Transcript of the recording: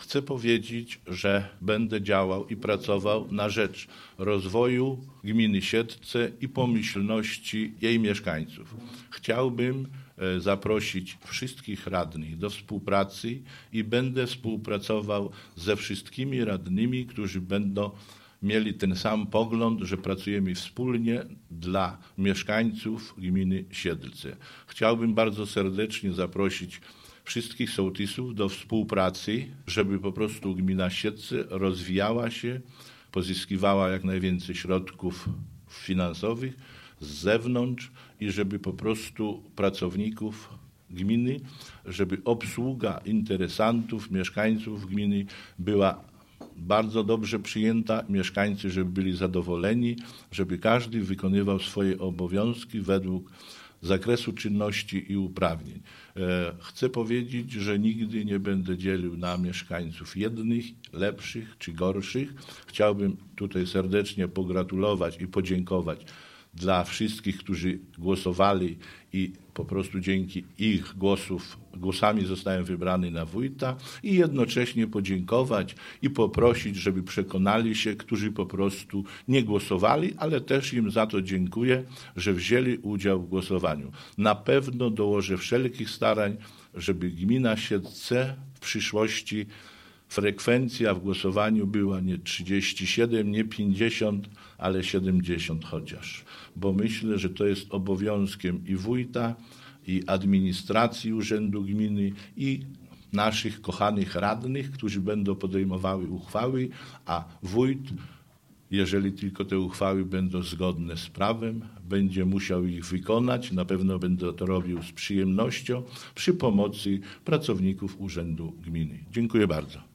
Chcę powiedzieć, że będę działał i pracował na rzecz rozwoju gminy Siedlce i pomyślności jej mieszkańców. Chciałbym zaprosić wszystkich radnych do współpracy i będę współpracował ze wszystkimi radnymi, którzy będą mieli ten sam pogląd, że pracujemy wspólnie dla mieszkańców gminy Siedlce. Chciałbym bardzo serdecznie zaprosić wszystkich sołtysów do współpracy, żeby po prostu gmina Siedlce rozwijała się, pozyskiwała jak najwięcej środków finansowych z zewnątrz i żeby po prostu pracowników gminy, żeby obsługa interesantów, mieszkańców gminy była bardzo dobrze przyjęta, mieszkańcy, żeby byli zadowoleni, żeby każdy wykonywał swoje obowiązki według zakresu czynności i uprawnień. Chcę powiedzieć, że nigdy nie będę dzielił na mieszkańców jednych, lepszych czy gorszych. Chciałbym tutaj serdecznie pogratulować i podziękować dla wszystkich, którzy głosowali i po prostu dzięki ich głosami zostałem wybrany na wójta i jednocześnie podziękować i poprosić, żeby przekonali się, którzy po prostu nie głosowali, ale też im za to dziękuję, że wzięli udział w głosowaniu. Na pewno dołożę wszelkich starań, żeby gmina Siedlce w przyszłości frekwencja w głosowaniu była nie 37, nie 50, ale 70 chociaż. Bo myślę, że to jest obowiązkiem i wójta, i administracji urzędu gminy, i naszych kochanych radnych, którzy będą podejmowały uchwały, a wójt, jeżeli tylko te uchwały będą zgodne z prawem, będzie musiał ich wykonać. Na pewno będę to robił z przyjemnością przy pomocy pracowników urzędu gminy. Dziękuję bardzo.